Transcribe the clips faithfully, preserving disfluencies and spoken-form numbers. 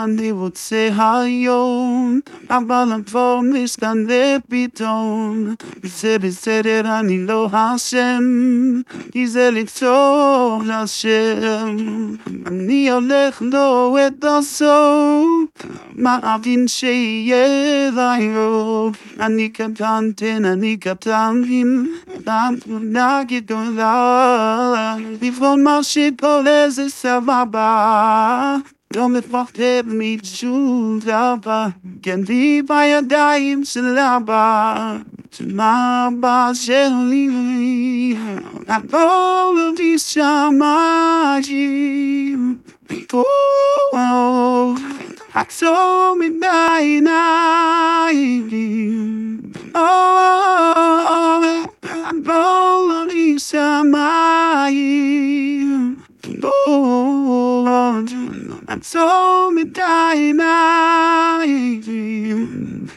אני רוצה היום, אבל כבר משתנה פתאום. זה בסדר, אני לא אשם, כי זה לצור לשם. אני הולך לו את הסוף, מאמין שיהיה ליום. אני קטנטן, אני קטן, תמונה גדולה, לפעול מה שקורה זה סבבה, לא מפחד משום דבר, כן לי בידיים של אבא, של אבא שלי, הכל אותי שמיים, עצום את העיניים, הכל אותי שמיים, עצום את העיניים.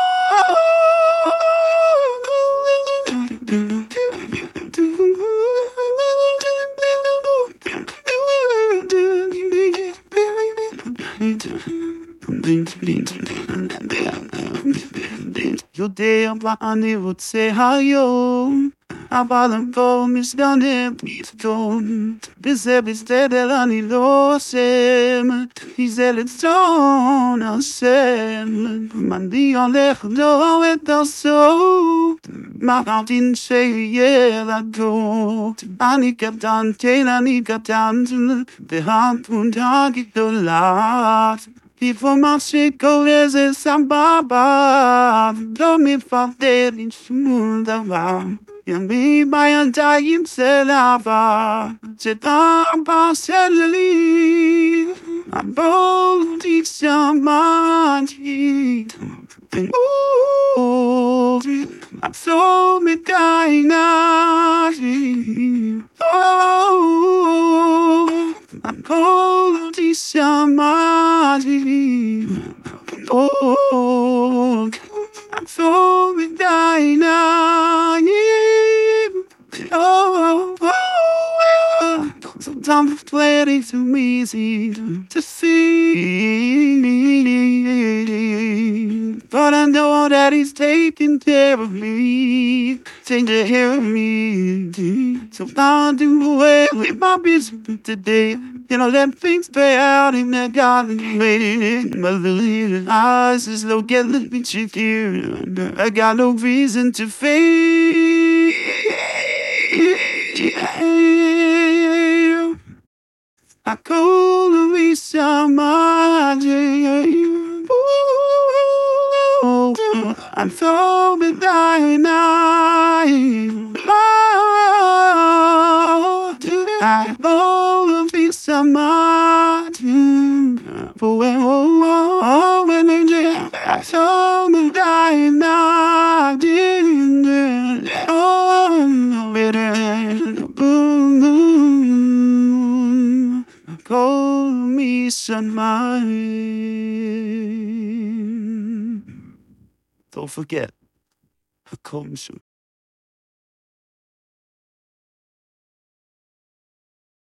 יודע מה אני רוצה היום, אבל כבר משתנה פתאום. וזה בסדר, אני לא אשם, כי זה רצון השם. אני הולך לו את הסוף, מאמין שיהיה לגור. אני קטנטן, אני קטן, והתמונה גדולה, לפעול מה שקורה זה סבבה, לא מפחד משום דבר, ימי בידיים של אבא, של אבא שלי, הכל אותי שמעתי, עצום את העיניים, הכל אותי שמעתי, עצום את העיניים. Sometimes it's very too easy to see, but I know that he's taking care of me, taking care of me. So I'll do away with my business today, you know, let things play out in their garden way. My little eyes is low, get a little bit shaky. I got no reason to fade. I call me somebody. I'm so behind now. I call me somebody. For when I saw me dying now. Call me sunshine. Don't forget, I call me soon.